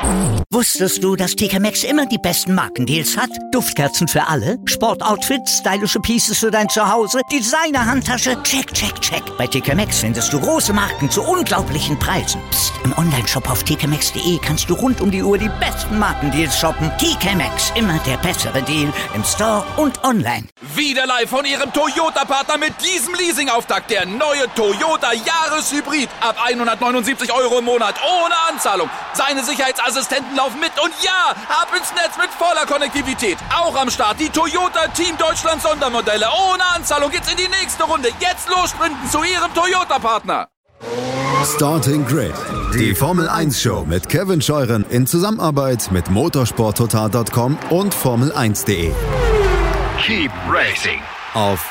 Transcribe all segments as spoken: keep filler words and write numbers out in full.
Wusstest du, dass T K Maxx immer die besten Markendeals hat? Duftkerzen für alle, Sportoutfits, stylische Pieces für dein Zuhause, Designer-Handtasche, check, check, check. Bei T K Maxx findest du große Marken zu unglaublichen Preisen. Psst. Im Onlineshop auf t k maxx punkt d e kannst du rund um die Uhr die besten Markendeals shoppen. T K Maxx, immer der bessere Deal im Store und online. Wieder live von Ihrem Toyota-Partner mit diesem Leasing-Auftakt. Der neue Toyota Jahreshybrid. Ab hundertneunundsiebzig Euro im Monat. Ohne Anzahlung. Seine Sicherheitsassistenten laufen mit. Und ja, ab ins Netz mit voller Konnektivität. Auch am Start die Toyota Team Deutschland Sondermodelle. Ohne Anzahlung geht's in die nächste Runde. Jetzt los sprinten zu Ihrem Toyota-Partner. Starting Grid, die Formel eins Show mit Kevin Scheuren in Zusammenarbeit mit motorsport total punkt com und Formel eins punkt de. Keep racing Auf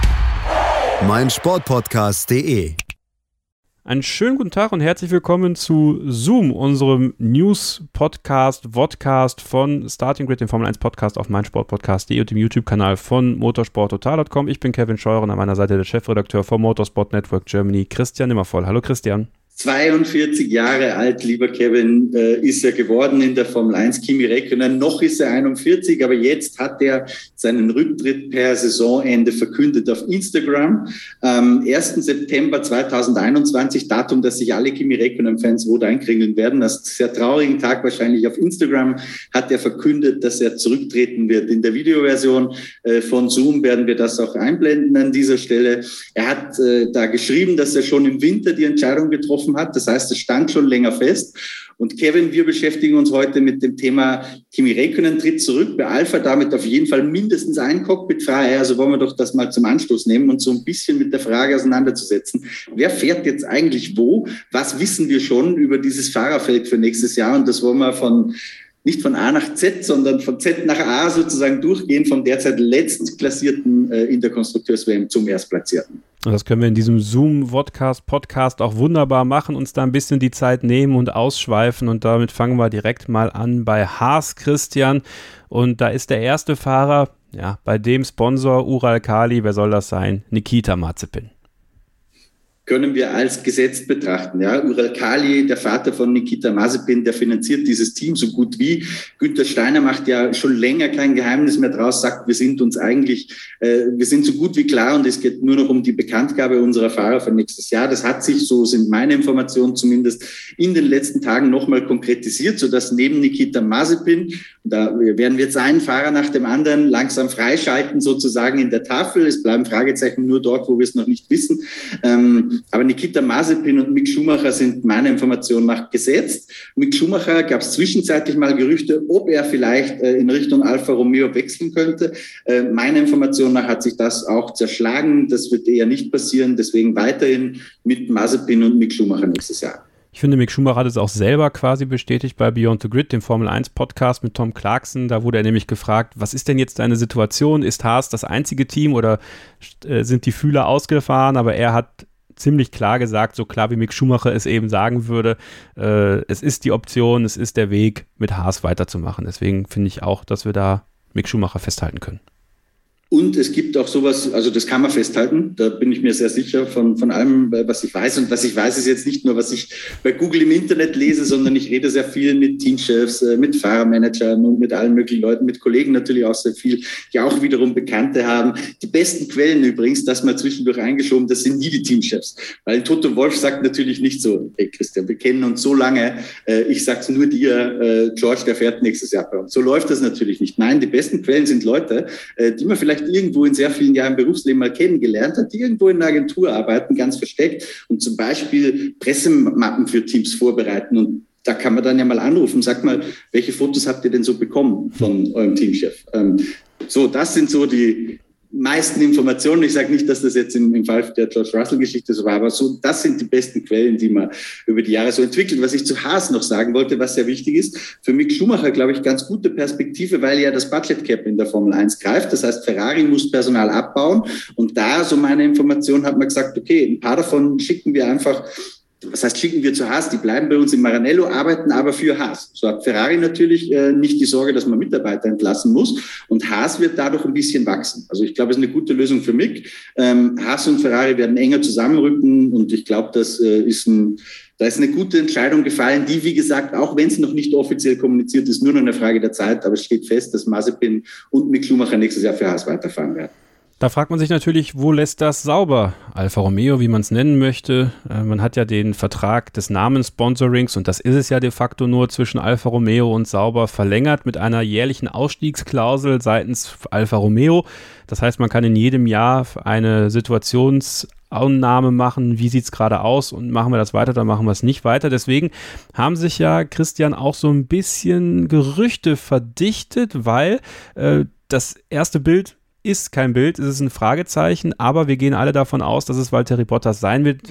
meinsportpodcast punkt de. Einen schönen guten Tag und herzlich willkommen zu Zoom, unserem News-Podcast, Vodcast von Starting Grid, dem Formel eins Podcast auf meinsportpodcast punkt de und dem YouTube-Kanal von motorsport total punkt com. Ich bin Kevin Scheuren, an meiner Seite der Chefredakteur vom Motorsport Network Germany, Christian Nimmervoll. Hallo Christian. zweiundvierzig Jahre alt, lieber Kevin, äh, ist er geworden in der Formel eins. Kimi Räikkönen, noch ist er einundvierzig, aber jetzt hat er seinen Rücktritt per Saisonende verkündet auf Instagram. Am ersten September zweitausendeinundzwanzig, Datum, das sich alle Kimi Räikkönen-Fans rot einkringeln werden. Das sehr traurigen Tag wahrscheinlich auf Instagram hat er verkündet, dass er zurücktreten wird. In der Videoversion äh, von Zoom werden wir das auch einblenden an dieser Stelle. Er hat äh, da geschrieben, dass er schon im Winter die Entscheidung getroffen hat. Das heißt, es stand schon länger fest. Und Kevin, wir beschäftigen uns heute mit dem Thema Kimi Räikkönen tritt zurück bei Alpha, damit auf jeden Fall mindestens ein Cockpit frei. Also wollen wir doch das mal zum Anstoß nehmen und so ein bisschen mit der Frage auseinanderzusetzen. Wer fährt jetzt eigentlich wo? Was wissen wir schon über dieses Fahrerfeld für nächstes Jahr? Und das wollen wir von nicht von A nach Z, sondern von Z nach A sozusagen durchgehen, vom derzeit letztklassierten äh, in der Konstrukteurs-W M zum Erstplatzierten. Und das können wir in diesem Zoom-Vodcast-Podcast auch wunderbar machen, uns da ein bisschen die Zeit nehmen und ausschweifen. Und damit fangen wir direkt mal an bei Haas, Christian. Und da ist der erste Fahrer, ja, bei dem Sponsor Uralkali, wer soll das sein? Nikita Mazepin. Können wir als gesetzt betrachten. Ja, Uralkali, der Vater von Nikita Mazepin, der finanziert dieses Team so gut wie. Günther Steiner macht ja schon länger kein Geheimnis mehr draus, sagt, wir sind uns eigentlich, äh, wir sind so gut wie klar und es geht nur noch um die Bekanntgabe unserer Fahrer für nächstes Jahr. Das hat sich, so sind meine Informationen zumindest, in den letzten Tagen nochmal konkretisiert, sodass neben Nikita Mazepin, da werden wir jetzt einen Fahrer nach dem anderen langsam freischalten sozusagen in der Tafel. Es bleiben Fragezeichen nur dort, wo wir es noch nicht wissen. Ähm, Aber Nikita Mazepin und Mick Schumacher sind meiner Information nach gesetzt. Mick Schumacher gab es zwischenzeitlich mal Gerüchte, ob er vielleicht äh, in Richtung Alfa Romeo wechseln könnte. Äh, meiner Information nach hat sich das auch zerschlagen. Das wird eher nicht passieren. Deswegen weiterhin mit Mazepin und Mick Schumacher nächstes Jahr. Ich finde, Mick Schumacher hat es auch selber quasi bestätigt bei Beyond the Grid, dem Formel eins Podcast mit Tom Clarkson. Da wurde er nämlich gefragt, was ist denn jetzt deine Situation? Ist Haas das einzige Team oder äh, sind die Fühler ausgefahren? Aber er hat ziemlich klar gesagt, so klar wie Mick Schumacher es eben sagen würde, äh, es ist die Option, es ist der Weg, mit Haas weiterzumachen. Deswegen finde ich auch, dass wir da Mick Schumacher festhalten können. Und es gibt auch sowas, also das kann man festhalten, da bin ich mir sehr sicher von, von allem, was ich weiß. Und was ich weiß, ist jetzt nicht nur, was ich bei Google im Internet lese, sondern ich rede sehr viel mit Teamchefs, mit Fahrermanagern und mit allen möglichen Leuten, mit Kollegen natürlich auch sehr viel, die auch wiederum Bekannte haben. Die besten Quellen übrigens, das mal zwischendurch eingeschoben, das sind nie die Teamchefs. Weil Toto Wolff sagt natürlich nicht so, hey Christian, wir kennen uns so lange, ich sag's nur dir, George, der fährt nächstes Jahr bei uns. So läuft das natürlich nicht. Nein, die besten Quellen sind Leute, die man vielleicht irgendwo in sehr vielen Jahren Berufsleben mal kennengelernt hat, die irgendwo in einer Agentur arbeiten, ganz versteckt und zum Beispiel Pressemappen für Teams vorbereiten. Und da kann man dann ja mal anrufen, sag mal, welche Fotos habt ihr denn so bekommen von eurem Teamchef? Ähm, so, das sind so die meisten Informationen. Ich sage nicht, dass das jetzt im, im Fall der George Russell-Geschichte so war, aber so, das sind die besten Quellen, die man über die Jahre so entwickelt. Was ich zu Haas noch sagen wollte, was sehr wichtig ist, für Mick Schumacher, glaube ich, ganz gute Perspektive, weil ja das Budget Cap in der Formel eins greift. Das heißt, Ferrari muss Personal abbauen und da, so meine Information, hat man gesagt, okay, ein paar davon schicken wir einfach was heißt, schicken wir zu Haas, die bleiben bei uns in Maranello, arbeiten aber für Haas. So hat Ferrari natürlich äh, nicht die Sorge, dass man Mitarbeiter entlassen muss und Haas wird dadurch ein bisschen wachsen. Also ich glaube, es ist eine gute Lösung für Mick. Ähm, Haas und Ferrari werden enger zusammenrücken und ich glaube, das äh, ist ein, da ist eine gute Entscheidung gefallen, die, wie gesagt, auch wenn es noch nicht offiziell kommuniziert ist, nur noch eine Frage der Zeit, aber es steht fest, dass Mazepin und Mick Schumacher nächstes Jahr für Haas weiterfahren werden. Da fragt man sich natürlich, wo lässt das sauber? Alfa Romeo, wie man es nennen möchte. Äh, man hat ja den Vertrag des Namenssponsorings, und das ist es ja de facto nur, zwischen Alfa Romeo und Sauber verlängert mit einer jährlichen Ausstiegsklausel seitens Alfa Romeo. Das heißt, man kann in jedem Jahr eine Situationsannahme machen, wie sieht es gerade aus und machen wir das weiter, dann machen wir es nicht weiter. Deswegen haben sich ja, Christian, auch so ein bisschen Gerüchte verdichtet, weil äh, das erste Bild ist kein Bild, es ist ein Fragezeichen, aber wir gehen alle davon aus, dass es Valtteri Bottas sein wird.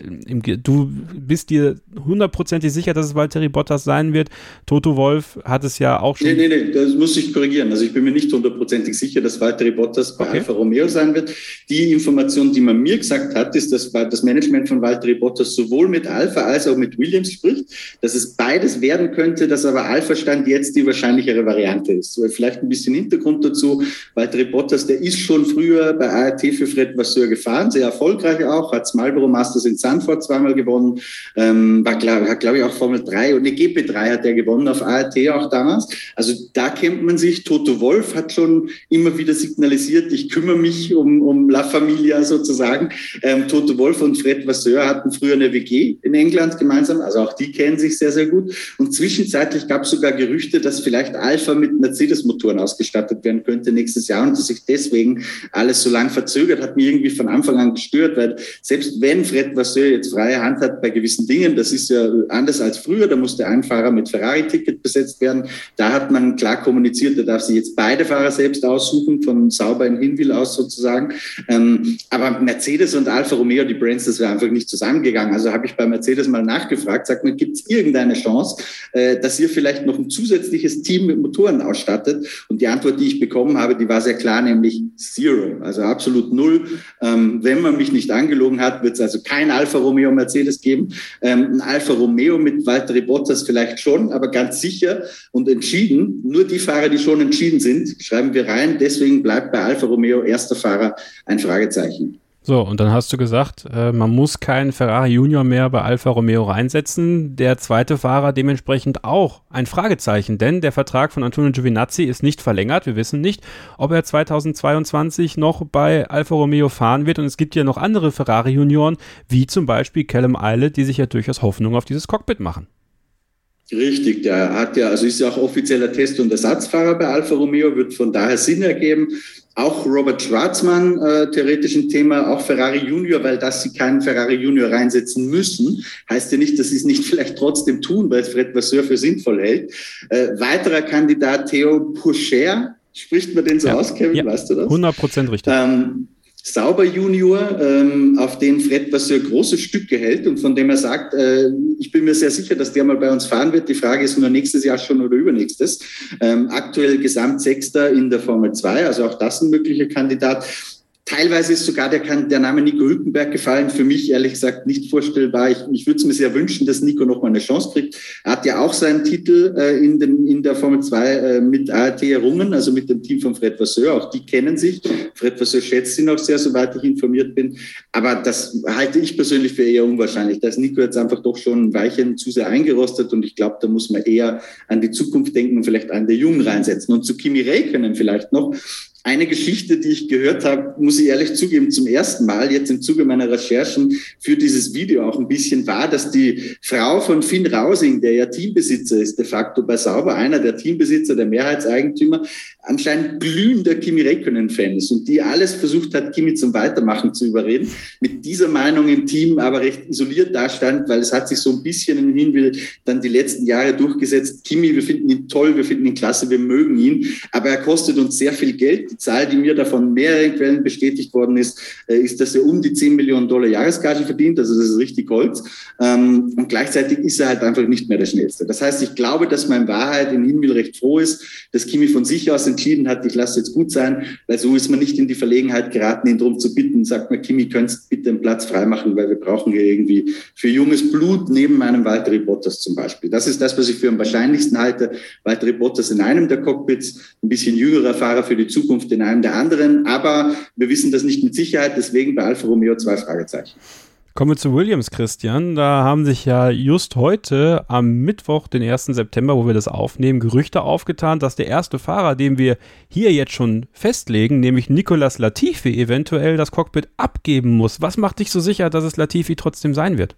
Du bist dir hundertprozentig sicher, dass es Valtteri Bottas sein wird. Toto Wolff hat es ja auch schon... Nee, nee, nee, das muss ich korrigieren. Also ich bin mir nicht hundertprozentig sicher, dass Valtteri Bottas bei okay. Alfa Romeo sein wird. Die Information, die man mir gesagt hat, ist, dass das Management von Valtteri Bottas sowohl mit Alfa als auch mit Williams spricht, dass es beides werden könnte, dass aber Alfa Stand jetzt die wahrscheinlichere Variante ist. So, vielleicht ein bisschen Hintergrund dazu. Valtteri Bottas, der ist schon früher bei A R T für Fred Vasseur gefahren, sehr erfolgreich auch, hat das Marlboro Masters in Zandvoort zweimal gewonnen, ähm, war, glaub, hat glaube ich auch Formel drei und eine G P drei hat er gewonnen auf A R T auch damals. Also da kennt man sich. Toto Wolff hat schon immer wieder signalisiert, ich kümmere mich um, um La Familia sozusagen. Ähm, Toto Wolff und Fred Vasseur hatten früher eine W G in England gemeinsam, also auch die kennen sich sehr, sehr gut. Und zwischenzeitlich gab es sogar Gerüchte, dass vielleicht Alfa mit Mercedes-Motoren ausgestattet werden könnte nächstes Jahr und dass sich deswegen alles so lang verzögert, hat mich irgendwie von Anfang an gestört, weil selbst wenn Fred Vasseur jetzt freie Hand hat bei gewissen Dingen, das ist ja anders als früher, da musste ein Fahrer mit Ferrari-Ticket besetzt werden, da hat man klar kommuniziert, da darf sich jetzt beide Fahrer selbst aussuchen, von Sauber in Hinwil aus sozusagen, ähm, aber Mercedes und Alfa Romeo, die Brands, das wäre einfach nicht zusammengegangen, also habe ich bei Mercedes mal nachgefragt, sagt man, gibt es irgendeine Chance, äh, dass ihr vielleicht noch ein zusätzliches Team mit Motoren ausstattet, und die Antwort, die ich bekommen habe, die war sehr klar, nämlich Zero, also absolut null. Ähm, wenn man mich nicht angelogen hat, wird es also kein Alfa Romeo Mercedes geben. Ähm, ein Alfa Romeo mit Valtteri Bottas vielleicht schon, aber ganz sicher und entschieden, nur die Fahrer, die schon entschieden sind, schreiben wir rein. Deswegen bleibt bei Alfa Romeo erster Fahrer ein Fragezeichen. So, und dann hast du gesagt, äh, man muss keinen Ferrari Junior mehr bei Alfa Romeo reinsetzen. Der zweite Fahrer dementsprechend auch ein Fragezeichen, denn der Vertrag von Antonio Giovinazzi ist nicht verlängert. Wir wissen nicht, ob er zweitausendzweiundzwanzig noch bei Alfa Romeo fahren wird. Und es gibt ja noch andere Ferrari Junioren, wie zum Beispiel Callum Ilott, die sich ja durchaus Hoffnung auf dieses Cockpit machen. Richtig, der hat ja, also ist ja auch offizieller Test- und Ersatzfahrer bei Alfa Romeo, wird von daher Sinn ergeben. Auch Robert Schwarzmann, äh, theoretisch ein Thema, auch Ferrari Junior, weil dass sie keinen Ferrari Junior reinsetzen müssen, heißt ja nicht, dass sie es nicht vielleicht trotzdem tun, weil es Fred Vasseur für sinnvoll hält. Äh, weiterer Kandidat, Theo Pourchaire, spricht man den so ja. aus, Kevin, ja. weißt du das? hundert Prozent richtig. Ähm, Sauber Junior, ähm, auf den Fred Vasseur große Stücke hält und von dem er sagt, äh, ich bin mir sehr sicher, dass der mal bei uns fahren wird. Die Frage ist nur nächstes Jahr schon oder übernächstes. Ähm, aktuell Gesamtsechster in der Formel zwei, also auch das ein möglicher Kandidat. Teilweise ist sogar der, der Name Nico Hülkenberg gefallen. Für mich ehrlich gesagt nicht vorstellbar. Ich, ich würde es mir sehr wünschen, dass Nico noch mal eine Chance kriegt. Er hat ja auch seinen Titel äh, in, den, in der Formel zwei äh, mit A R T errungen, also mit dem Team von Fred Vasseur. Auch die kennen sich. Fred Vasseur schätzt ihn auch sehr, soweit ich informiert bin. Aber das halte ich persönlich für eher unwahrscheinlich. Da ist Nico jetzt einfach doch schon ein Weilchen zu sehr eingerostet und ich glaube, da muss man eher an die Zukunft denken und vielleicht einen der Jungen reinsetzen. Und zu Kimi Räikkönen vielleicht noch. Eine Geschichte, die ich gehört habe, muss ich ehrlich zugeben, zum ersten Mal jetzt im Zuge meiner Recherchen für dieses Video auch ein bisschen war, dass die Frau von Finn Rausing, der ja Teambesitzer ist, de facto bei Sauber, einer der Teambesitzer, der Mehrheitseigentümer, anscheinend glühender Kimi Räikkönen-Fan ist und die alles versucht hat, Kimi zum Weitermachen zu überreden, mit dieser Meinung im Team aber recht isoliert dastand, weil es hat sich so ein bisschen in Hinwil dann die letzten Jahre durchgesetzt. Kimi, wir finden ihn toll, wir finden ihn klasse, wir mögen ihn, aber er kostet uns sehr viel Geld. Die Zahl, die mir da von mehreren Quellen bestätigt worden ist, äh, ist, dass er um die zehn Millionen Dollar Jahresgage verdient. Also das ist richtig Holz. Ähm, und gleichzeitig ist er halt einfach nicht mehr der Schnellste. Das heißt, ich glaube, dass man in Wahrheit in Hinwil recht froh ist, dass Kimi von sich aus entschieden hat, ich lasse jetzt gut sein, weil so ist man nicht in die Verlegenheit geraten, ihn darum zu bitten. Sagt man, Kimi, könntest bitte einen Platz freimachen, weil wir brauchen hier irgendwie für junges Blut neben einem Valtteri Bottas zum Beispiel. Das ist das, was ich für am wahrscheinlichsten halte. Valtteri Bottas in einem der Cockpits, ein bisschen jüngerer Fahrer für die Zukunft in einem der anderen. Aber wir wissen das nicht mit Sicherheit, deswegen bei Alfa Romeo zwei Fragezeichen. Kommen wir zu Williams, Christian. Da haben sich ja just heute am Mittwoch, den ersten September, wo wir das aufnehmen, Gerüchte aufgetan, dass der erste Fahrer, den wir hier jetzt schon festlegen, nämlich Nicolas Latifi, eventuell das Cockpit abgeben muss. Was macht dich so sicher, dass es Latifi trotzdem sein wird?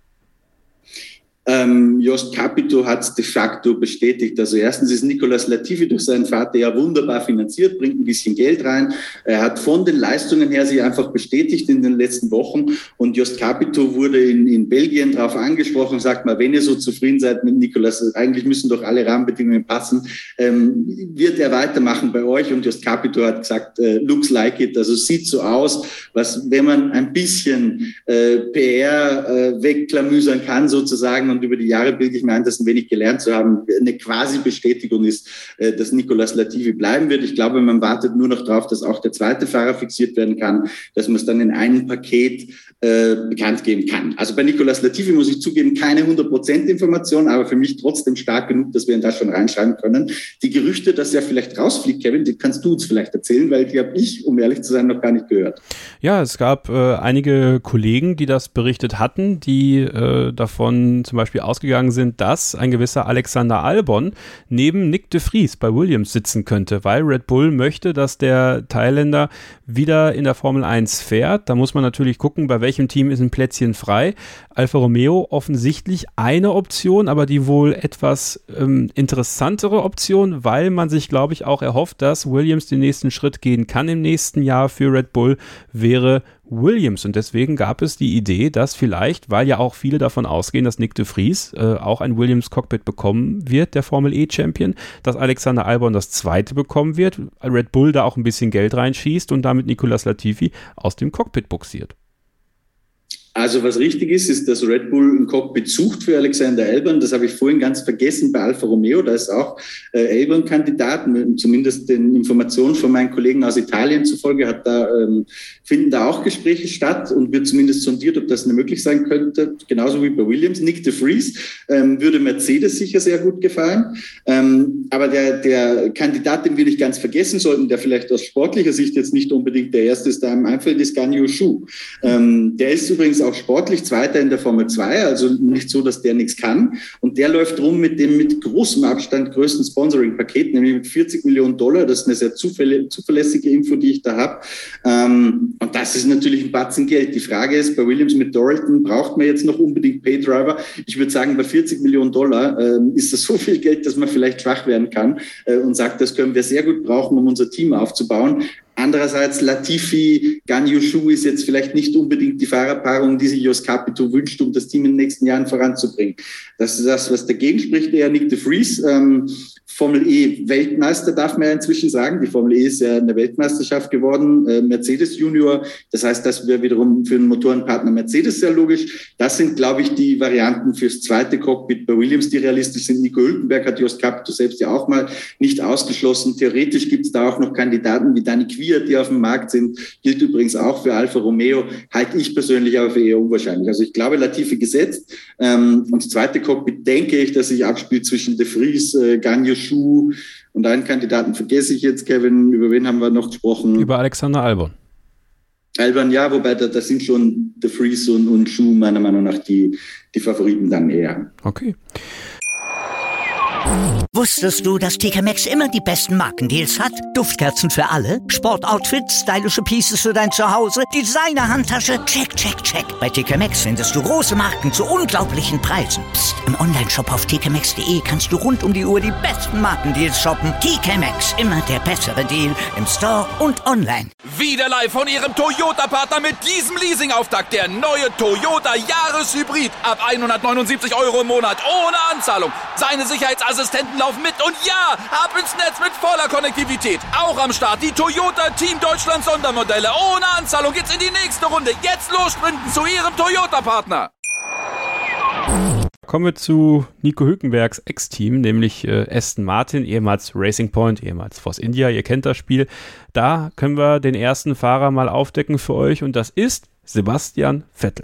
Ähm, Jost Capito hat es de facto bestätigt. Also erstens ist Nicolas Latifi durch seinen Vater ja wunderbar finanziert, bringt ein bisschen Geld rein. Er hat von den Leistungen her sich einfach bestätigt in den letzten Wochen. Und Jost Capito wurde in, in Belgien darauf angesprochen, sagt mal, wenn ihr so zufrieden seid mit Nicolas, eigentlich müssen doch alle Rahmenbedingungen passen, ähm, wird er weitermachen bei euch. Und Jost Capito hat gesagt, äh, looks like it. Also sieht so aus, was, wenn man ein bisschen äh, P R äh, wegklamüsern kann sozusagen, und über die Jahre bilde ich mir ein, das ein wenig gelernt zu haben, eine quasi Bestätigung ist, dass Nicolas Latifi bleiben wird. Ich glaube, man wartet nur noch darauf, dass auch der zweite Fahrer fixiert werden kann, dass man es dann in einem Paket äh, bekannt geben kann. Also bei Nicolas Latifi muss ich zugeben, keine hundert Prozent Information, aber für mich trotzdem stark genug, dass wir ihn da schon reinschreiben können. Die Gerüchte, dass er vielleicht rausfliegt, Kevin, die kannst du uns vielleicht erzählen, weil die habe ich, um ehrlich zu sein, noch gar nicht gehört. Ja, es gab äh, einige Kollegen, die das berichtet hatten, die äh, davon zum Beispiel ausgegangen sind, dass ein gewisser Alexander Albon neben Nick de Vries bei Williams sitzen könnte, weil Red Bull möchte, dass der Thailänder wieder in der Formel eins fährt. Da muss man natürlich gucken, bei welchem Team ist ein Plätzchen frei. Alfa Romeo offensichtlich eine Option, aber die wohl etwas ähm, interessantere Option, weil man sich, glaube ich, auch erhofft, dass Williams den nächsten Schritt gehen kann im nächsten Jahr für Red Bull, wäre Williams. Und deswegen gab es die Idee, dass vielleicht, weil ja auch viele davon ausgehen, dass Nick de Vries äh, auch ein Williams-Cockpit bekommen wird, der Formel-E-Champion, dass Alexander Albon das zweite bekommen wird, Red Bull da auch ein bisschen Geld reinschießt und damit Nicolas Latifi aus dem Cockpit buxiert. Also was richtig ist, ist, dass Red Bull ein Cockpit sucht für Alexander Albon. Das habe ich vorhin ganz vergessen bei Alfa Romeo. Da ist auch äh, Albon-Kandidat, zumindest den Informationen von meinen Kollegen aus Italien zufolge hat da, ähm, finden da auch Gespräche statt und wird zumindest sondiert, ob das möglich sein könnte. Genauso wie bei Williams. Nick de Vries ähm, würde Mercedes sicher sehr gut gefallen. Ähm, aber der, der Kandidat, den wir nicht ganz vergessen sollten, der vielleicht aus sportlicher Sicht jetzt nicht unbedingt der erste ist, der einem einfällt, ist Guan Yu Zhou. Ähm, der ist übrigens auch sportlich Zweiter in der Formel zwei, also nicht so, dass der nichts kann. Und der läuft rum mit dem mit großem Abstand größten Sponsoring-Paket, nämlich mit vierzig Millionen Dollar. Das ist eine sehr zuverlässige Info, die ich da habe. Ähm, und das ist natürlich ein Batzen Geld. Die Frage ist, bei Williams mit Dorilton braucht man jetzt noch unbedingt Paydriver. Ich würde sagen, bei vierzig Millionen Dollar äh, ist das so viel Geld, dass man vielleicht schwach werden kann äh, und sagt, das können wir sehr gut brauchen, um unser Team aufzubauen. Andererseits, Latifi, Guan Yu Zhou ist jetzt vielleicht nicht unbedingt die Fahrerpaarung, die sich Jost Capito wünscht, um das Team in den nächsten Jahren voranzubringen. Das ist das, was dagegen spricht, eher Nick de Vries. Ähm, Formel E Weltmeister darf man ja inzwischen sagen. Die Formel E ist ja eine Weltmeisterschaft geworden. Äh, Mercedes Junior, das heißt, das wäre wiederum für den Motorenpartner Mercedes sehr logisch. Das sind, glaube ich, die Varianten fürs zweite Cockpit bei Williams, die realistisch sind. Nico Hülkenberg hat Jost Capito selbst ja auch mal nicht ausgeschlossen. Theoretisch gibt es da auch noch Kandidaten wie Dani Kvyat, die auf dem Markt sind. Gilt übrigens auch für Alfa Romeo. Halte ich persönlich aber für eher unwahrscheinlich. Also ich glaube, Latifi gesetzt. Ähm, und das zweite Cockpit denke ich, dass sich abspielt zwischen de Vries, äh, Guan Yu Zhou und einen Kandidaten vergesse ich jetzt, Kevin. Über wen haben wir noch gesprochen? Über Alexander Albon. Albon, ja, wobei da, da sind schon de Vries und, und Zhou meiner Meinung nach die, die Favoriten dann eher. Okay. Wusstest du, dass T K Maxx immer die besten Markendeals hat? Duftkerzen für alle, Sportoutfits, stylische Pieces für dein Zuhause, Designer-Handtasche, check, check, check. Bei T K Maxx findest du große Marken zu unglaublichen Preisen. Psst. Im Onlineshop auf t k maxx punkt de kannst du rund um die Uhr die besten Markendeals shoppen. T K Maxx, immer der bessere Deal im Store und online. Wieder live von ihrem Toyota-Partner mit diesem Leasing-Auftakt. Der neue Toyota Jahreshybrid. Ab hundertneunundsiebzig Euro im Monat ohne Anzahlung. Seine Sicherheitsassistenten laufen laufen mit und ja, ab ins Netz mit voller Konnektivität. Auch am Start die Toyota Team Deutschland Sondermodelle. Ohne Anzahlung geht's in die nächste Runde. Jetzt los sprinten zu Ihrem Toyota-Partner. Kommen wir zu Nico Hülkenbergs Ex-Team, nämlich äh, Aston Martin, ehemals Racing Point, ehemals Force India. Ihr kennt das Spiel. Da können wir den ersten Fahrer mal aufdecken für euch und das ist Sebastian Vettel.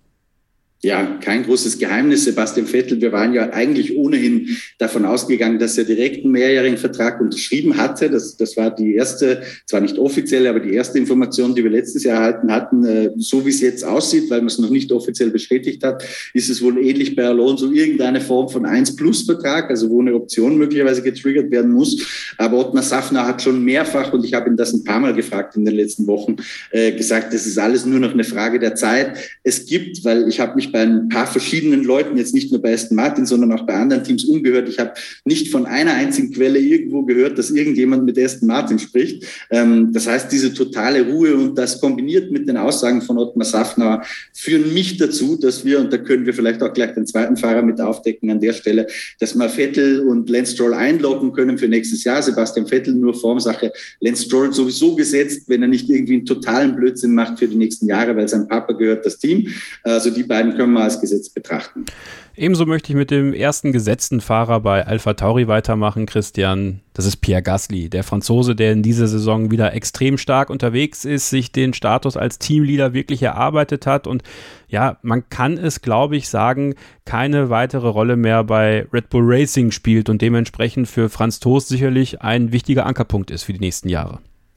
Ja, kein großes Geheimnis, Sebastian Vettel. Wir waren ja eigentlich ohnehin davon ausgegangen, dass er direkt einen mehrjährigen Vertrag unterschrieben hatte. Das, das war die erste, zwar nicht offiziell, aber die erste Information, die wir letztes Jahr erhalten hatten. So wie es jetzt aussieht, weil man es noch nicht offiziell bestätigt hat, ist es wohl ähnlich bei Alonso irgendeine Form von eins Plus Vertrag, also wo eine Option möglicherweise getriggert werden muss. Aber Ottmar Safnauer hat schon mehrfach, und ich habe ihn das ein paar Mal gefragt in den letzten Wochen, äh, gesagt, das ist alles nur noch eine Frage der Zeit. Es gibt, weil ich habe mich bei ein paar verschiedenen Leuten, jetzt nicht nur bei Aston Martin, sondern auch bei anderen Teams umgehört. Ich habe nicht von einer einzigen Quelle irgendwo gehört, dass irgendjemand mit Aston Martin spricht. Ähm, das heißt, diese totale Ruhe und das kombiniert mit den Aussagen von Ottmar Safnauer führen mich dazu, dass wir, und da können wir vielleicht auch gleich den zweiten Fahrer mit aufdecken an der Stelle, dass wir Vettel und Lance Stroll einloggen können für nächstes Jahr. Sebastian Vettel nur Formsache. Lance Stroll sowieso gesetzt, wenn er nicht irgendwie einen totalen Blödsinn macht für die nächsten Jahre, weil sein Papa gehört das Team. Also die beiden können wir als Gesetz betrachten. Ebenso möchte ich mit dem ersten gesetzten Fahrer bei AlphaTauri weitermachen, Christian. Das ist Pierre Gasly, der Franzose, der in dieser Saison wieder extrem stark unterwegs ist, sich den Status als Teamleader wirklich erarbeitet hat und ja, man kann es, glaube ich, sagen, keine weitere Rolle mehr bei Red Bull Racing spielt und dementsprechend für Franz Tost sicherlich ein wichtiger Ankerpunkt ist für die nächsten Jahre.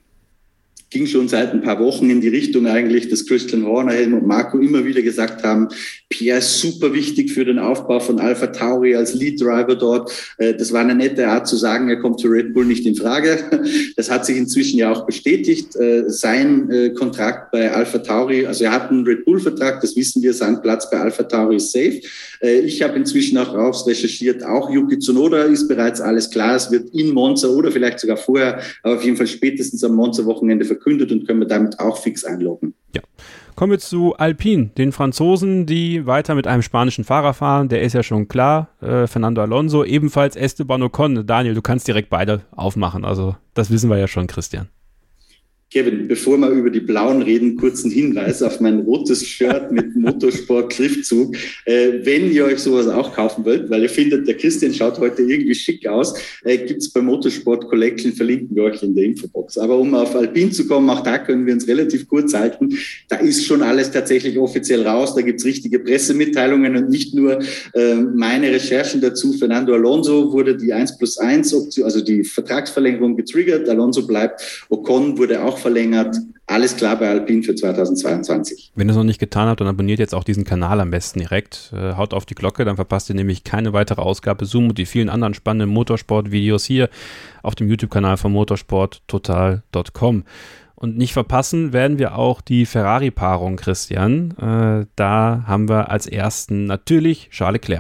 Ging schon seit ein paar Wochen in die Richtung eigentlich, dass Christian Horner, Helmut Marko immer wieder gesagt haben, Pierre ist super wichtig für den Aufbau von AlphaTauri als Lead-Driver dort. Das war eine nette Art zu sagen, er kommt für Red Bull nicht in Frage. Das hat sich inzwischen ja auch bestätigt. Sein Kontrakt bei AlphaTauri, also er hat einen Red Bull-Vertrag, das wissen wir, sein Platz bei AlphaTauri ist safe. Ich habe inzwischen auch raus recherchiert, auch Yuki Tsunoda ist bereits alles klar. Es wird in Monza oder vielleicht sogar vorher, aber auf jeden Fall spätestens am Monza-Wochenende verkündet und können wir damit auch fix einloggen. Ja. Kommen wir zu Alpine, den Franzosen, die weiter mit einem spanischen Fahrer fahren. Der ist ja schon klar, äh, Fernando Alonso, ebenfalls Esteban Ocon. Daniel, du kannst direkt beide aufmachen, also das wissen wir ja schon, Christian. Kevin, bevor wir über die Blauen reden, kurzen Hinweis auf mein rotes Shirt mit Motorsport-Schriftzug. Äh, wenn ihr euch sowas auch kaufen wollt, weil ihr findet, der Christian schaut heute irgendwie schick aus, äh, gibt es bei Motorsport Collection, verlinken wir euch in der Infobox. Aber um auf Alpine zu kommen, auch da können wir uns relativ kurz halten. Da ist schon alles tatsächlich offiziell raus. Da gibt es richtige Pressemitteilungen und nicht nur äh, meine Recherchen dazu. Fernando Alonso wurde die eins plus eins Option, also die Vertragsverlängerung getriggert. Alonso bleibt. Ocon wurde auch verlängert. Alles klar bei Alpine für zweitausendzweiundzwanzig. Wenn ihr es noch nicht getan habt, dann abonniert jetzt auch diesen Kanal am besten direkt. Äh, haut auf die Glocke, dann verpasst ihr nämlich keine weitere Ausgabe Zoom und die vielen anderen spannenden Motorsport-Videos hier auf dem YouTube-Kanal von motorsport total punkt com. Und nicht verpassen werden wir auch die Ferrari-Paarung, Christian. Äh, da haben wir als ersten natürlich Charles Leclerc.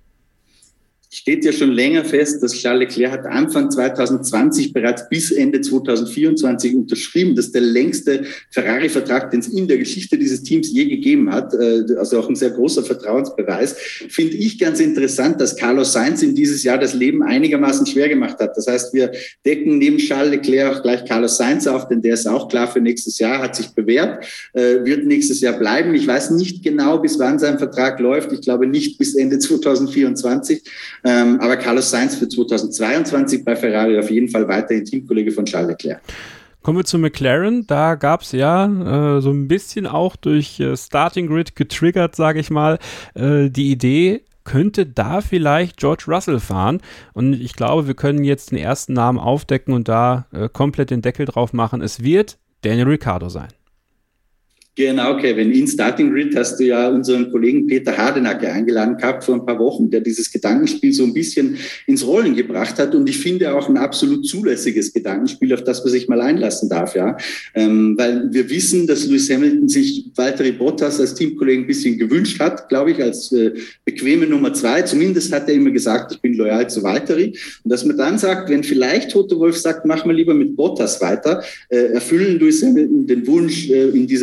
Steht ja schon länger fest, dass Charles Leclerc hat Anfang zweitausendzwanzig bereits bis Ende zweitausendvierundzwanzig unterschrieben. Das ist der längste Ferrari-Vertrag, den es in der Geschichte dieses Teams je gegeben hat. Also auch ein sehr großer Vertrauensbeweis. Finde ich ganz interessant, dass Carlos Sainz ihm dieses Jahr das Leben einigermaßen schwer gemacht hat. Das heißt, wir decken neben Charles Leclerc auch gleich Carlos Sainz auf, denn der ist auch klar für nächstes Jahr, hat sich bewährt, wird nächstes Jahr bleiben. Ich weiß nicht genau, bis wann sein Vertrag läuft. Ich glaube nicht bis Ende zweitausendvierundzwanzig. Ähm, aber Carlos Sainz für zweitausendzweiundzwanzig bei Ferrari auf jeden Fall weiterhin Teamkollege von Charles Leclerc. Kommen wir zu McLaren. Da gab es ja äh, so ein bisschen auch durch äh, Starting Grid getriggert, sage ich mal, äh, die Idee, könnte da vielleicht George Russell fahren. Und ich glaube, wir können jetzt den ersten Namen aufdecken und da äh, komplett den Deckel drauf machen. Es wird Daniel Ricciardo sein. Genau, Kevin. In Starting Grid hast du ja unseren Kollegen Peter Hardenacke eingeladen gehabt vor ein paar Wochen, der dieses Gedankenspiel so ein bisschen ins Rollen gebracht hat. Und ich finde auch ein absolut zulässiges Gedankenspiel, auf das man sich mal einlassen darf, ja. Ähm, weil wir wissen, dass Lewis Hamilton sich Valtteri Bottas als Teamkollegen ein bisschen gewünscht hat, glaube ich, als äh, bequeme Nummer zwei. Zumindest hat er immer gesagt, ich bin loyal zu Valtteri. Und dass man dann sagt, wenn vielleicht Toto Wolff sagt, machen wir lieber mit Bottas weiter, äh, erfüllen Lewis Hamilton den Wunsch äh, in dieser Konstellation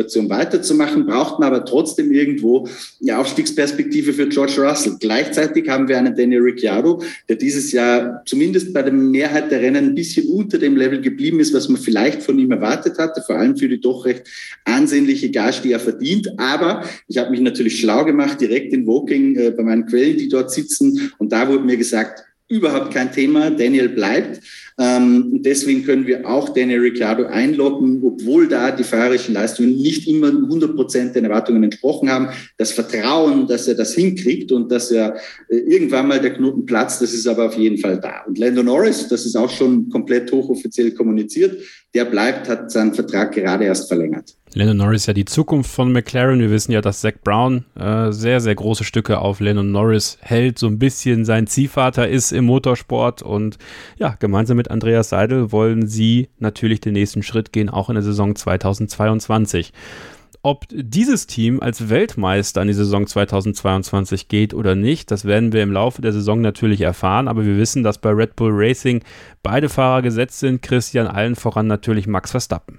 Motivation weiterzumachen, braucht man aber trotzdem irgendwo eine Aufstiegsperspektive für George Russell. Gleichzeitig haben wir einen Daniel Ricciardo, der dieses Jahr zumindest bei der Mehrheit der Rennen ein bisschen unter dem Level geblieben ist, was man vielleicht von ihm erwartet hatte, vor allem für die doch recht ansehnliche Gage, die er verdient. Aber ich habe mich natürlich schlau gemacht, direkt in Woking äh, bei meinen Quellen, die dort sitzen, und da wurde mir gesagt, überhaupt kein Thema, Daniel bleibt. Ähm, und deswegen können wir auch Daniel Ricciardo einloggen, obwohl da die fahrerischen Leistungen nicht immer hundert Prozent den Erwartungen entsprochen haben. Das Vertrauen, dass er das hinkriegt und dass er äh, irgendwann mal der Knoten platzt, das ist aber auf jeden Fall da. Und Lando Norris, das ist auch schon komplett hochoffiziell kommuniziert, der bleibt, hat seinen Vertrag gerade erst verlängert. Lando Norris ja die Zukunft von McLaren. Wir wissen ja, dass Zach Brown äh, sehr, sehr große Stücke auf Lando Norris hält, so ein bisschen sein Ziehvater ist im Motorsport, und ja, gemeinsam mit Andreas Seidel wollen sie natürlich den nächsten Schritt gehen, auch in der Saison zweitausendzweiundzwanzig. Ob dieses Team als Weltmeister in die Saison zweitausendzweiundzwanzig geht oder nicht, das werden wir im Laufe der Saison natürlich erfahren, aber wir wissen, dass bei Red Bull Racing beide Fahrer gesetzt sind, Christian, allen voran natürlich Max Verstappen.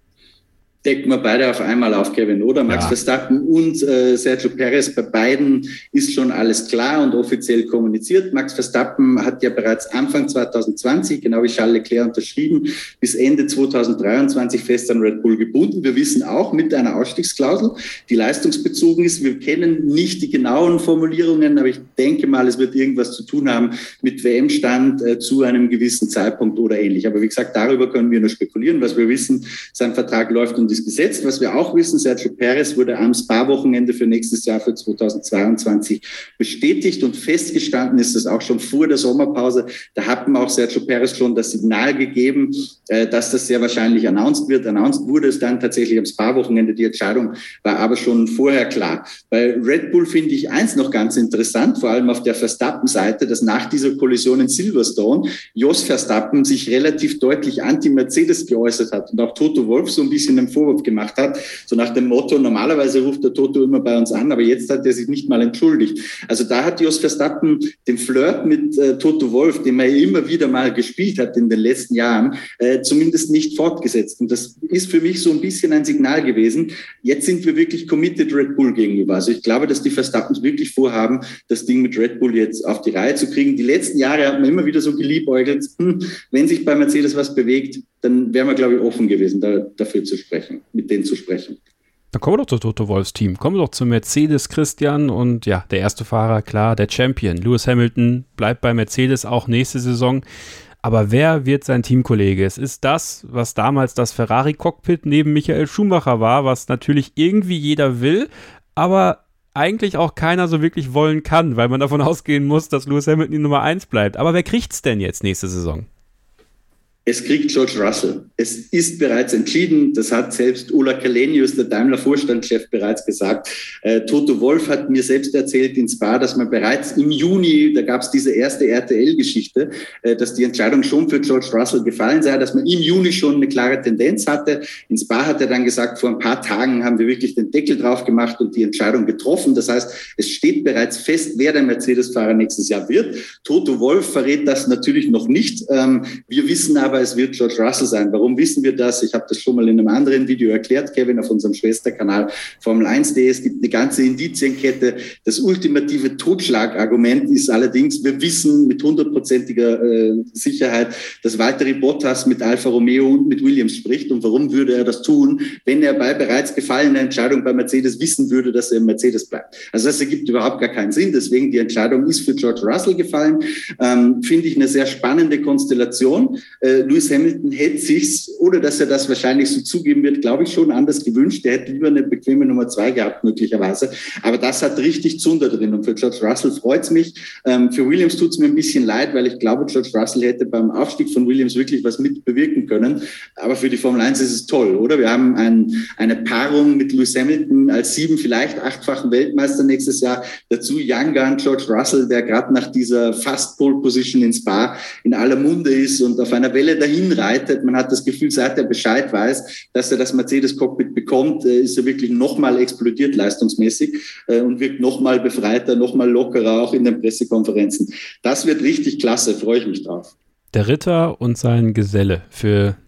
Decken wir beide auf einmal auf, Kevin, oder? Max ja. Verstappen und äh, Sergio Perez, bei beiden ist schon alles klar und offiziell kommuniziert. Max Verstappen hat ja bereits Anfang zweitausendzwanzig, genau wie Charles Leclerc, unterschrieben, bis Ende zweitausenddreiundzwanzig fest an Red Bull gebunden. Wir wissen auch mit einer Ausstiegsklausel, die leistungsbezogen ist. Wir kennen nicht die genauen Formulierungen, aber ich denke mal, es wird irgendwas zu tun haben mit W M-Stand äh, zu einem gewissen Zeitpunkt oder ähnlich. Aber wie gesagt, darüber können wir nur spekulieren. Was wir wissen, sein Vertrag läuft und ist gesetzt. Was wir auch wissen, Sergio Perez wurde am Spa-Wochenende für nächstes Jahr, für zweitausendzweiundzwanzig bestätigt, und festgestanden ist das auch schon vor der Sommerpause. Da hat man auch Sergio Perez schon das Signal gegeben, dass das sehr wahrscheinlich announced wird. Announced wurde es dann tatsächlich am Spa-Wochenende. Die Entscheidung war aber schon vorher klar. Bei Red Bull finde ich eins noch ganz interessant, vor allem auf der Verstappen-Seite, dass nach dieser Kollision in Silverstone Jos Verstappen sich relativ deutlich anti-Mercedes geäußert hat und auch Toto Wolff so ein bisschen im Vorwurf gemacht hat, so nach dem Motto, normalerweise ruft der Toto immer bei uns an, aber jetzt hat er sich nicht mal entschuldigt. Also da hat Jos Verstappen den Flirt mit äh, Toto Wolff, den er immer wieder mal gespielt hat in den letzten Jahren, äh, zumindest nicht fortgesetzt. Und das ist für mich so ein bisschen ein Signal gewesen. Jetzt sind wir wirklich committed Red Bull gegenüber. Also ich glaube, dass die Verstappens wirklich vorhaben, das Ding mit Red Bull jetzt auf die Reihe zu kriegen. Die letzten Jahre hat man immer wieder so geliebäugelt, hm, wenn sich bei Mercedes was bewegt, dann wären wir, glaube ich, offen gewesen, da, dafür zu sprechen, mit denen zu sprechen. Dann kommen wir doch zu Toto Wolffs Team. Kommen wir doch zu Mercedes, Christian. Und ja, der erste Fahrer, klar, der Champion. Lewis Hamilton bleibt bei Mercedes auch nächste Saison. Aber wer wird sein Teamkollege? Es ist das, was damals das Ferrari-Cockpit neben Michael Schumacher war, was natürlich irgendwie jeder will, aber eigentlich auch keiner so wirklich wollen kann, weil man davon ausgehen muss, dass Lewis Hamilton die Nummer eins bleibt. Aber wer kriegt's denn jetzt nächste Saison? Es kriegt George Russell. Es ist bereits entschieden. Das hat selbst Ola Källenius, der Daimler-Vorstandschef, bereits gesagt. Äh, Toto Wolff hat mir selbst erzählt in Spa, dass man bereits im Juni, da gab es diese erste R T L-Geschichte, äh, dass die Entscheidung schon für George Russell gefallen sei, dass man im Juni schon eine klare Tendenz hatte. In Spa hat er dann gesagt, vor ein paar Tagen haben wir wirklich den Deckel drauf gemacht und die Entscheidung getroffen. Das heißt, es steht bereits fest, wer der Mercedes-Fahrer nächstes Jahr wird. Toto Wolff verrät das natürlich noch nicht. Ähm, wir wissen aber, es wird George Russell sein. Warum wissen wir das? Ich habe das schon mal in einem anderen Video erklärt, Kevin, auf unserem Schwesterkanal Formel eins punkt de. Es gibt eine ganze Indizienkette. Das ultimative Totschlagargument ist allerdings, wir wissen mit hundertprozentiger äh, Sicherheit, dass Valtteri Bottas mit Alfa Romeo und mit Williams spricht. Und warum würde er das tun, wenn er bei bereits gefallener Entscheidung bei Mercedes wissen würde, dass er im Mercedes bleibt? Also das ergibt überhaupt gar keinen Sinn. Deswegen die Entscheidung ist für George Russell gefallen. Ähm, finde ich eine sehr spannende Konstellation. Äh, Lewis Hamilton hätte sich's, ohne dass er das wahrscheinlich so zugeben wird, glaube ich, schon anders gewünscht. Er hätte lieber eine bequeme Nummer zwei gehabt, möglicherweise. Aber das hat richtig Zunder drin. Und für George Russell freut's mich. Ähm, für Williams tut's mir ein bisschen leid, weil ich glaube, George Russell hätte beim Aufstieg von Williams wirklich was mit bewirken können. Aber für die Formel eins ist es toll, oder? Wir haben ein, eine Paarung mit Lewis Hamilton als sieben, vielleicht achtfachen Weltmeister nächstes Jahr. Dazu Young Gun George Russell, der gerade nach dieser Fast Pole Position in Spa in aller Munde ist und auf einer Welle dahin reitet. Man hat das Gefühl, seit er Bescheid weiß, dass er das Mercedes-Cockpit bekommt, ist er wirklich nochmal explodiert leistungsmäßig und wirkt nochmal befreiter, nochmal lockerer, auch in den Pressekonferenzen. Das wird richtig klasse, freue ich mich drauf. Der Ritter und sein Geselle für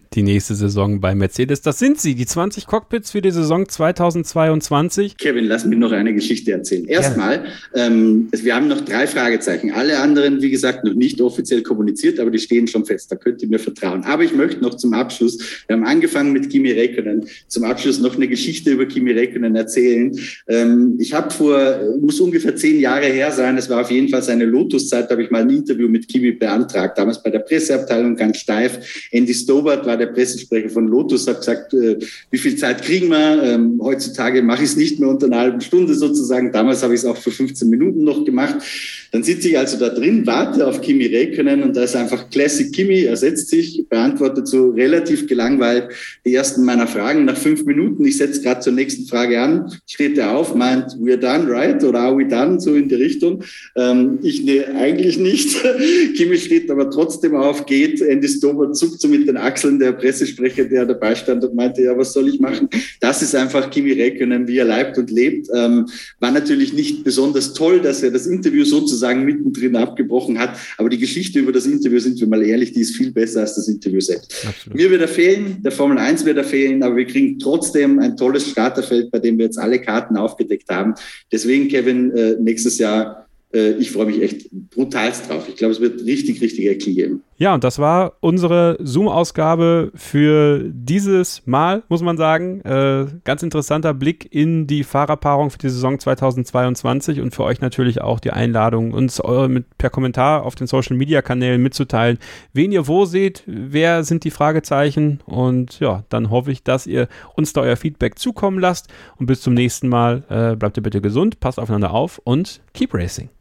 die nächste Saison bei Mercedes. Das sind sie, die zwanzig Cockpits für die Saison zweitausendzweiundzwanzig. Kevin, lass mich noch eine Geschichte erzählen. Erstmal, ja. ähm, wir haben noch drei Fragezeichen. Alle anderen, wie gesagt, noch nicht offiziell kommuniziert, aber die stehen schon fest. Da könnt ihr mir vertrauen. Aber ich möchte noch zum Abschluss, wir haben angefangen mit Kimi Räikkönen, zum Abschluss noch eine Geschichte über Kimi Räikkönen erzählen. Ähm, ich habe vor, muss ungefähr zehn Jahre her sein, es war auf jeden Fall seine Lotus-Zeit, da habe ich mal ein Interview mit Kimi beantragt, damals bei der Presseabteilung ganz steif. Andy Stobart war der Pressesprecher von Lotus, hat gesagt, äh, wie viel Zeit kriegen wir? Ähm, heutzutage mache ich es nicht mehr unter einer halben Stunde sozusagen. Damals habe ich es auch für fünfzehn Minuten noch gemacht. Dann sitze ich also da drin, warte auf Kimi Räikkönen und da ist einfach Classic Kimi, er setzt sich, beantwortet so relativ gelangweilt die ersten meiner Fragen nach fünf Minuten. Ich setze gerade zur nächsten Frage an, steht er auf, meint, we're done, right? Oder are we done? So in die Richtung. Ähm, ich ne, eigentlich nicht. Kimi steht aber trotzdem auf, geht, Andy Stobart zuckt so mit den Achseln, der Pressesprecher, der dabei stand und meinte, ja, was soll ich machen? Das ist einfach Kimi Räikkönen, wie er leibt und lebt. Ähm, war natürlich nicht besonders toll, dass er das Interview sozusagen mittendrin abgebrochen hat, aber die Geschichte über das Interview, sind wir mal ehrlich, die ist viel besser als das Interview selbst. Absolut. Mir wird er fehlen, der Formel eins wird er fehlen, aber wir kriegen trotzdem ein tolles Starterfeld, bei dem wir jetzt alle Karten aufgedeckt haben. Deswegen, Kevin, äh, nächstes Jahr, äh, ich freue mich echt brutalst drauf. Ich glaube, es wird richtig, richtig Action geben. Ja, und das war unsere Zoom-Ausgabe für dieses Mal, muss man sagen. Äh, ganz interessanter Blick in die Fahrerpaarung für die Saison zweitausendzweiundzwanzig und für euch natürlich auch die Einladung, uns eure mit, per Kommentar auf den Social-Media-Kanälen mitzuteilen, wen ihr wo seht, wer sind die Fragezeichen, und ja, dann hoffe ich, dass ihr uns da euer Feedback zukommen lasst, und bis zum nächsten Mal äh, bleibt ihr bitte gesund, passt aufeinander auf und keep racing.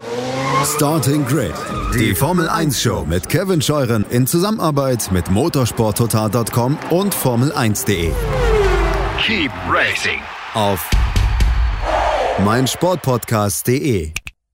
Starting Grid, die Formel eins Show mit Kevin Scheuren in Zusammenarbeit mit motorsport total Punkt com und Formel eins Punkt de. Keep racing Auf meinsportpodcast Punkt de.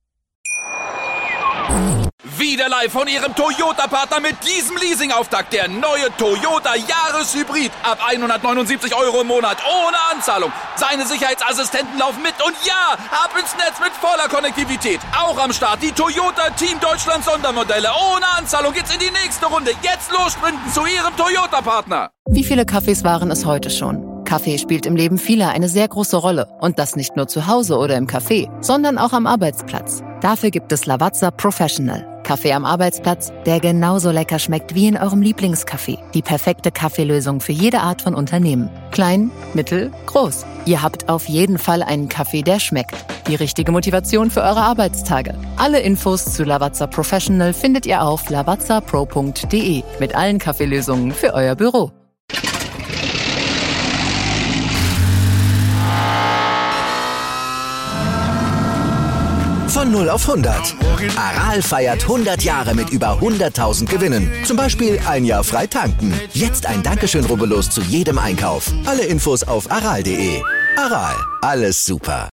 Wieder live von Ihrem Toyota-Partner mit diesem Leasing-Auftakt. Der neue Toyota Jahreshybrid. Ab hundertneunundsiebzig Euro im Monat. Ohne Anzahlung. Seine Sicherheitsassistenten laufen mit. Und ja, ab ins Netz mit voller Konnektivität. Auch am Start die Toyota Team Deutschland Sondermodelle. Ohne Anzahlung geht's in die nächste Runde. Jetzt los sprinten zu Ihrem Toyota-Partner. Wie viele Kaffees waren es heute schon? Kaffee spielt im Leben vieler eine sehr große Rolle. Und das nicht nur zu Hause oder im Café, sondern auch am Arbeitsplatz. Dafür gibt es Lavazza Professional. Kaffee am Arbeitsplatz, der genauso lecker schmeckt wie in eurem Lieblingscafé. Die perfekte Kaffeelösung für jede Art von Unternehmen. Klein, mittel, groß. Ihr habt auf jeden Fall einen Kaffee, der schmeckt. Die richtige Motivation für eure Arbeitstage. Alle Infos zu Lavazza Professional findet ihr auf lavazza pro punkt de mit allen Kaffeelösungen für euer Büro. Von null auf hundert. Aral feiert hundert Jahre mit über hunderttausend Gewinnen. Zum Beispiel ein Jahr frei tanken. Jetzt ein Dankeschön, rubbellos zu jedem Einkauf. Alle Infos auf aral punkt de. Aral, alles super.